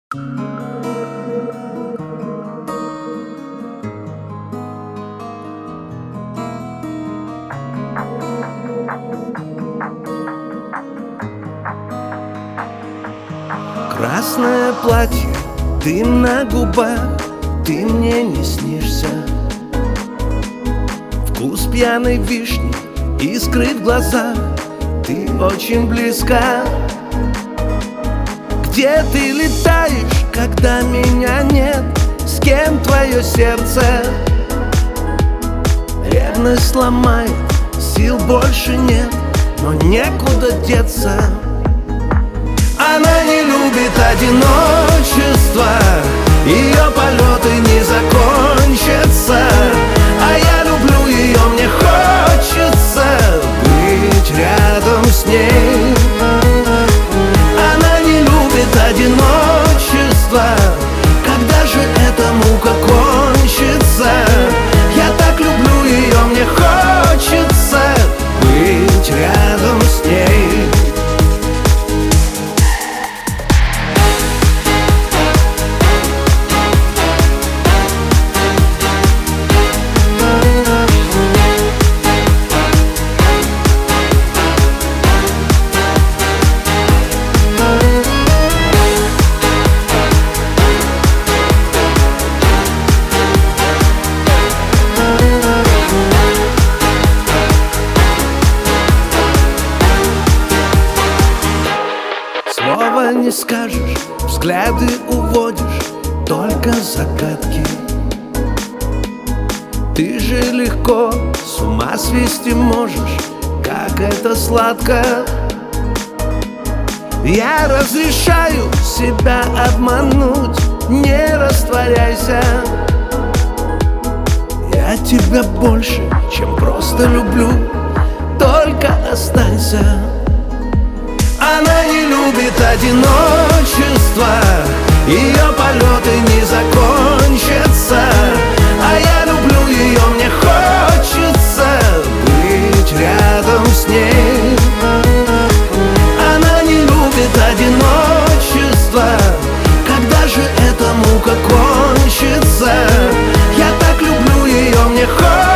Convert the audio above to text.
Красное платье, дым на губах, ты мне не снишься. Вкус пьяной вишни, искры в глазах, ты очень близка. Где ты летаешь, когда меня нет? С кем твое сердце? Ревность сломает, сил больше нет, но некуда деться. Она не любит одиночество, ее полеты не закончатся. А я люблю ее, мне хочется быть рядом с ней. Она не любит одиночество, когда же эта мука кончится? Я так люблю ее, мне хочется быть рядом с ней. Слова не скажешь, взгляды уводишь, только загадки. Ты же легко с ума свести можешь, как это сладко. Я разрешаю себя обмануть, не растворяйся. Я тебя больше, чем просто люблю, только останься. Она не любит одиночество, ее полеты не закончатся. А я люблю ее, мне хочется быть рядом с ней. Она не любит одиночество, когда же эта мука кончится? Я так люблю ее, мне хочется